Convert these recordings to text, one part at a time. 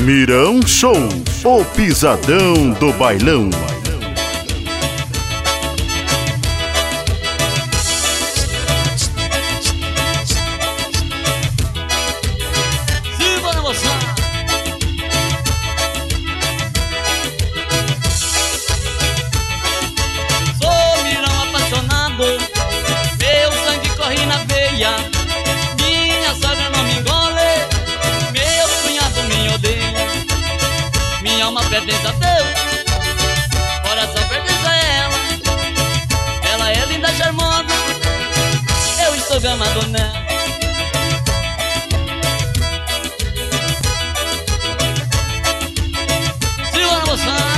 Mirão Show, o pisadão do bailão. Siga na moção. Sou Mirão apaixonado, meu sangue corre na veia. Minha sogra não me engole, meu cunhado me odeia. Minha alma pertence a Deus, coração pertence a ela. Ela é linda, charmosa, eu estou gamado nela. Siga na moção.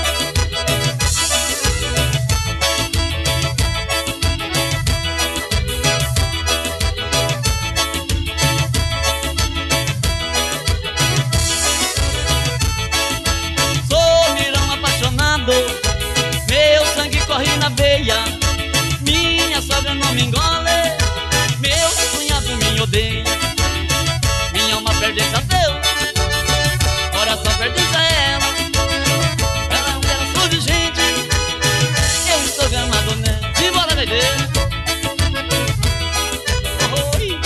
Meu sangue corre na veia. Minha sogra não me engole, meu cunhado me odeia. Minha alma pertence a Deus, coração pertence a ela. Ela é um pedaço de gente, eu estou gamado nela. Simbora, doideira. Oi.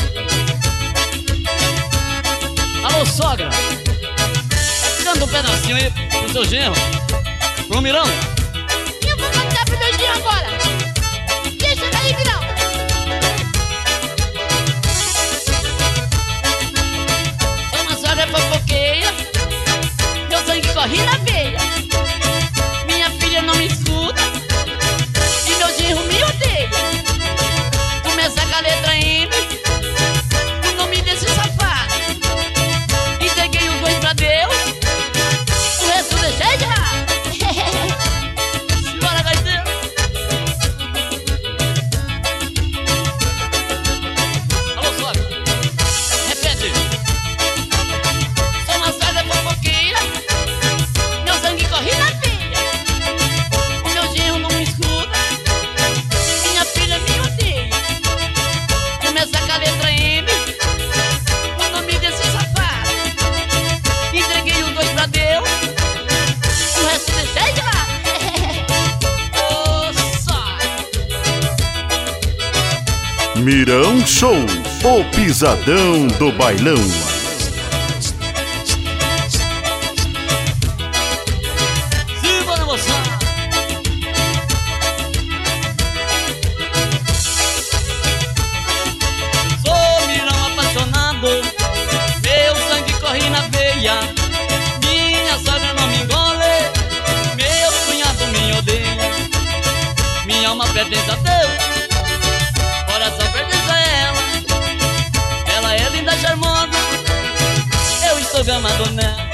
Alô, sogra, canta um pedacinho aí pro seu genro, pro Mirão. Eu vou cantar pro meu dia agora. Deixa daí, Mirão. Sou uma sogra fofoqueira, meu sangue corre na veia. Minha filha não me escuta e meu genro me odeia. Começa com a letra M, o nome desse safado. Entreguei os dois pra Deus, o resto deixei de errar. Simbora, gaiteiro. Alô, sogra, repete. Sou uma sogra fofoqueira, meu sangue corre na veia. O meu genro não me escuta, minha filha me odeia. Começa com a letra M, o nome desse safado. Entreguei os dois pra Deus, o resto deixei de lá. Mirão Show, o pisadão do bailão. Siga na moção. Sou Mirão apaixonado, meu sangue corre na veia. Minha sogra não me engole, meu cunhado me odeia. Minha alma pertence a Deus, coração pertence a ela. Ela é linda, charmosa, eu estou gamado nela.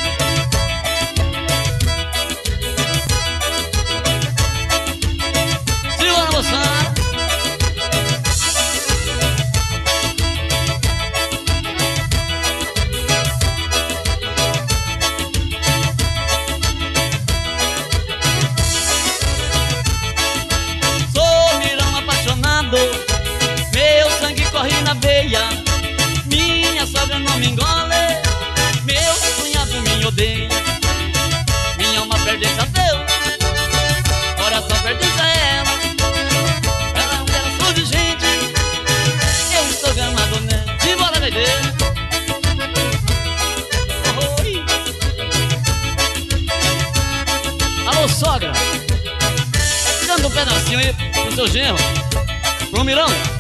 Siga na moção. Sou Mirão apaixonado, meu sangue corre na veia. Minha sogra não me engole, meu cunhado me odeia. Minha alma pertence a Deus, coração pertence a ela. Ela é um pedaço de gente, eu estou gamado nela. Simbora, doideira. Oi. Alô, sogra, canta um pedacinho aí pro seu genro, pro Mirão.